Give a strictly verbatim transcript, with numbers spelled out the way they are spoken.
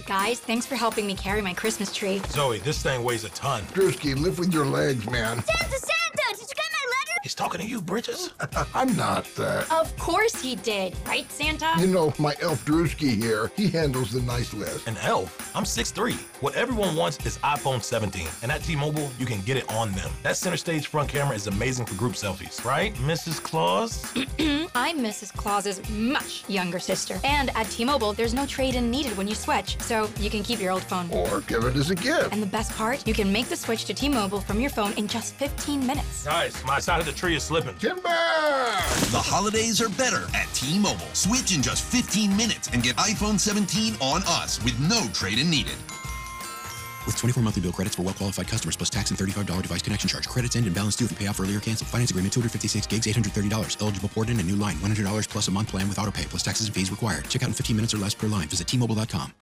Guys, thanks for helping me carry my Christmas tree. Zoe, this thing weighs a ton. Drewski, lift with your legs, man. Santa, Santa, did you get my letter? He's talking to you, Bridges. I'm not that. Of course he did, right, Santa? You know, my elf Drewski here, he handles the nice list. An elf? I'm six three. What everyone wants is iPhone seventeen. And at T-Mobile, you can get it on them. That center stage front camera is amazing for group selfies. Right, Missus Claus? I'm Missus Claus's much younger sister. And at T-Mobile, there's no trade-in needed when you switch, so you can keep your old phone. Or give it as a gift. And the best part, you can make the switch to T-Mobile from your phone in just fifteen minutes. Guys, my side of the tree is slipping. Timber! The holidays are better at T-Mobile. Switch in just fifteen minutes and get iPhone seventeen on us with no trade-in needed. With twenty-four monthly bill credits for well-qualified customers plus tax and thirty-five dollars device connection charge. Credits end and balance due if you pay off early or cancel. Finance agreement two hundred fifty-six gigs, eight hundred thirty dollars. Eligible port in a new line. one hundred dollars plus a month plan with auto pay plus taxes and fees required. Check out in fifteen minutes or less per line. Visit T Mobile dot com.